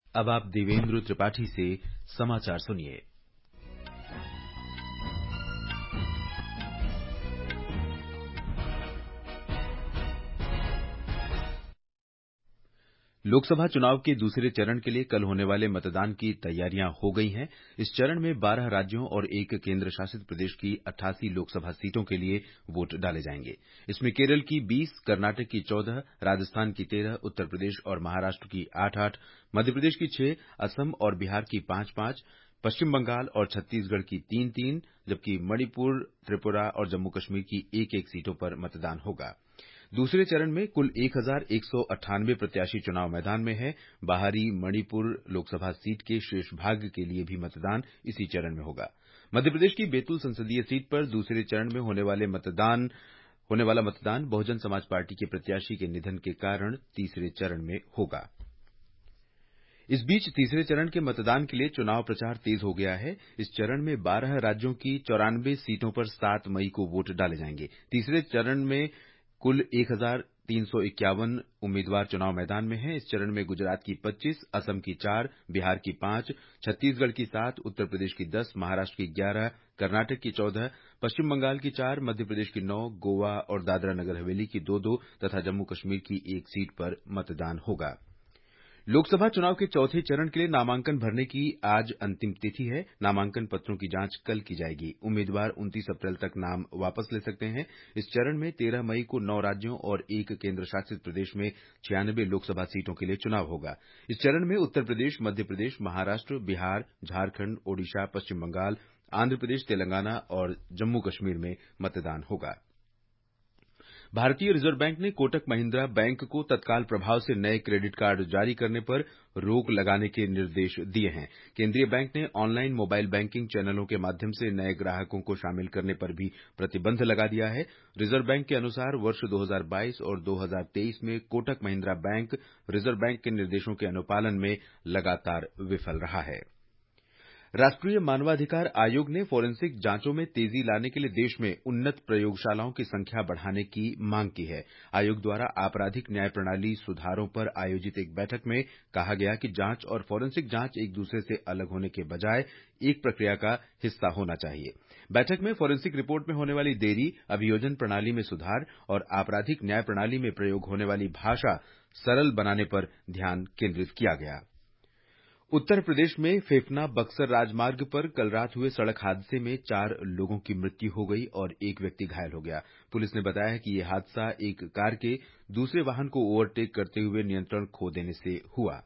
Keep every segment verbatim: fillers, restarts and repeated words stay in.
अब आप देवेंद्र त्रिपाठी से समाचार सुनिए। लोकसभा चुनाव के दूसरे चरण के लिए कल होने वाले मतदान की तैयारियां हो गई हैं। इस चरण में बारह राज्यों और एक केंद्र शासित प्रदेश की अट्ठासी लोकसभा सीटों के लिए वोट डाले जाएंगे। इसमें केरल की बीस, कर्नाटक की चौदह, राजस्थान की तेरह, उत्तर प्रदेश और महाराष्ट्र की आठ आठ, मध्य प्रदेश की छह, असम और बिहार की पांच पांच, पश्चिम बंगाल और छत्तीसगढ़ की तीन तीन, जबकि मणिपुर, त्रिपुरा और जम्मू कश्मीर की एक एक सीटों पर मतदान होगा। दूसरे चरण में कुल एक हजार एक सौ अट्ठानवे प्रत्याशी चुनाव मैदान में हैं। बाहरी मणिपुर लोकसभा सीट के शेष भाग के लिए भी मतदान इसी चरण में होगा। मध्य प्रदेश की बैतूल संसदीय सीट पर दूसरे चरण में होने वाले मतदान होने वाला मतदान बहुजन समाज पार्टी के प्रत्याशी के निधन के कारण तीसरे चरण में होगा। इस बीच तीसरे चरण के मतदान के लिए चुनाव प्रचार तेज हो गया है। इस चरण में बारह राज्यों की चौरानवे सीटों पर सात मई को वोट डाले जाएंगे। तीसरे चरण में कुल एक हजार तीन सौ इक्यावन उम्मीदवार चुनाव मैदान में हैं। इस चरण में गुजरात की पच्चीस, असम की चार, बिहार की पांच, छत्तीसगढ़ की सात, उत्तर प्रदेश की दस, महाराष्ट्र की ग्यारह, कर्नाटक की चौदह, पश्चिम बंगाल की चार, मध्य प्रदेश की नौ, गोवा और दादरा नगर हवेली की दो दो तथा जम्मू कश्मीर की एक सीट पर मतदान होगा। लोकसभा चुनाव के चौथे चरण के लिए नामांकन भरने की आज अंतिम तिथि है। नामांकन पत्रों की जांच कल की जाएगी। उम्मीदवार उनतीस अप्रैल तक नाम वापस ले सकते हैं। इस चरण में तेरह मई को नौ राज्यों और एक केंद्र शासित प्रदेश में छियानवे लोकसभा सीटों के लिए चुनाव होगा। इस चरण में उत्तर प्रदेश, मध्य प्रदेश, महाराष्ट्र, बिहार, झारखंड, ओडिशा, पश्चिम बंगाल, आंध्र प्रदेश, तेलंगाना और जम्मू कश्मीर में मतदान होगा। भारतीय रिजर्व बैंक ने कोटक महिंद्रा बैंक को तत्काल प्रभाव से नए क्रेडिट कार्ड जारी करने पर रोक लगाने के निर्देश दिए हैं। केंद्रीय बैंक ने ऑनलाइन मोबाइल बैंकिंग चैनलों के माध्यम से नए ग्राहकों को शामिल करने पर भी प्रतिबंध लगा दिया है। रिजर्व बैंक के अनुसार वर्ष दो हजार बाईस और दो हजार तेईस में Kotak Mahindra bank reserve bank के निर्देशों के अनुपालन में लगातार विफल रहा है। राष्ट्रीय मानवाधिकार आयोग ने फोरेंसिक जांचों में तेजी लाने के लिए देश में उन्नत प्रयोगशालाओं की संख्या बढ़ाने की मांग की है। आयोग द्वारा आपराधिक न्याय प्रणाली सुधारों पर आयोजित एक बैठक में कहा गया कि जांच और फोरेंसिक जांच एक दूसरे से अलग होने के बजाय एक प्रक्रिया का हिस्सा होना चाहिए। बैठक में फोरेंसिक रिपोर्ट में होने वाली देरी, अभियोजन प्रणाली में सुधार और आपराधिक न्याय प्रणाली में प्रयोग होने वाली भाषा सरल बनाने पर ध्यान केंद्रित किया गया। उत्तर प्रदेश में फेफना बक्सर राजमार्ग पर कल रात हुए सड़क हादसे में चार लोगों की मृत्यु हो गई और एक व्यक्ति घायल हो गया। पुलिस ने बताया कि यह हादसा एक कार के दूसरे वाहन को ओवरटेक करते हुए नियंत्रण खो देने से हुआ।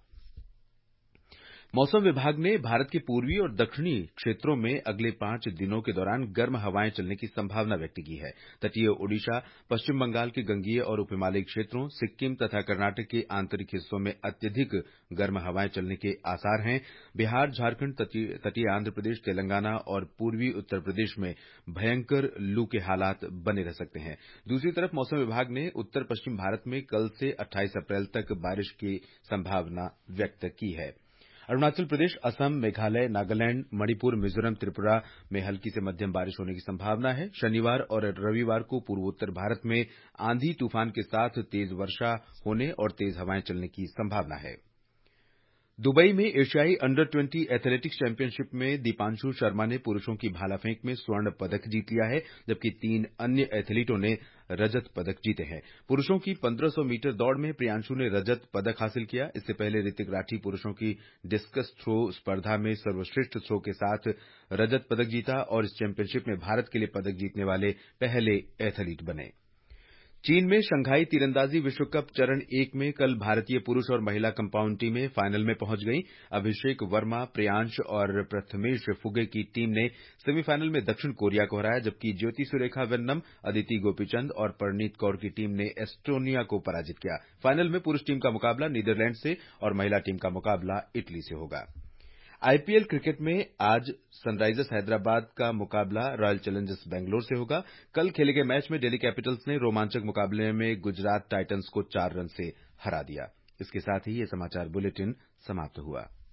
मौसम विभाग ने भारत के पूर्वी और दक्षिणी क्षेत्रों में अगले पांच दिनों के दौरान गर्म हवाएं चलने की संभावना व्यक्त की है। तटीय ओडिशा, पश्चिम बंगाल के गंगीय और उपहिमालयी क्षेत्रों, सिक्किम तथा कर्नाटक के आंतरिक हिस्सों में अत्यधिक गर्म हवाएं चलने के आसार हैं। बिहार, झारखंड, तटीय आंध्र प्रदेश, तेलंगाना और पूर्वी उत्तर प्रदेश में भयंकर लू के हालात बने रह सकते हैं। दूसरी तरफ मौसम विभाग ने उत्तर पश्चिम भारत में कल से अट्ठाईस अप्रैल तक बारिश की संभावना व्यक्त की है। अरुणाचल प्रदेश, असम, मेघालय, नागालैंड, मणिपुर, मिजोरम, त्रिपुरा में हल्की से मध्यम बारिश होने की संभावना है। शनिवार और रविवार को पूर्वोत्तर भारत में आंधी तूफान के साथ तेज वर्षा होने और तेज हवाएं चलने की संभावना है। दुबई में एशियाई अंडर ट्वेंटी एथलेटिक्स चैंपियनशिप में दीपांशु शर्मा ने पुरुषों की भालाफेंक में स्वर्ण पदक जीत लिया है, जबकि तीन अन्य एथलीटों ने रजत पदक जीते हैं। पुरुषों की पंद्रह सौ मीटर दौड़ में प्रियांशु ने रजत पदक हासिल किया। इससे पहले ऋतिक राठी पुरुषों की डिस्कस थ्रो स्पर्धा में सर्वश्रेष्ठ थ्रो के साथ रजत पदक जीता और इस चैंपियनशिप में भारत के लिए पदक जीतने वाले पहले एथलीट बने। चीन में शंघाई तीरंदाजी विश्व कप चरण एक में कल भारतीय पुरुष और महिला कंपाउंड टीमें फाइनल में पहुंच गईं। अभिषेक वर्मा, प्रियांश और प्रथमेश फुगे की टीम ने सेमीफाइनल में दक्षिण कोरिया को हराया, जबकि ज्योति सुरेखा वेन्नम, अदिति गोपीचंद और परनीत कौर की टीम ने एस्टोनिया को पराजित किया। फाइनल में पुरुष टीम का मुकाबला नीदरलैंड से और महिला टीम का मुकाबला इटली से होगा। आईपीएल क्रिकेट में आज सनराइजर्स हैदराबाद का मुकाबला रॉयल चैलेंजर्स बैंगलोर से होगा। कल खेले गए मैच में दिल्ली कैपिटल्स ने रोमांचक मुकाबले में गुजरात टाइटंस को चार रन से हरा दिया। इसके साथ ही ये समाचार बुलेटिन समाप्त हुआ।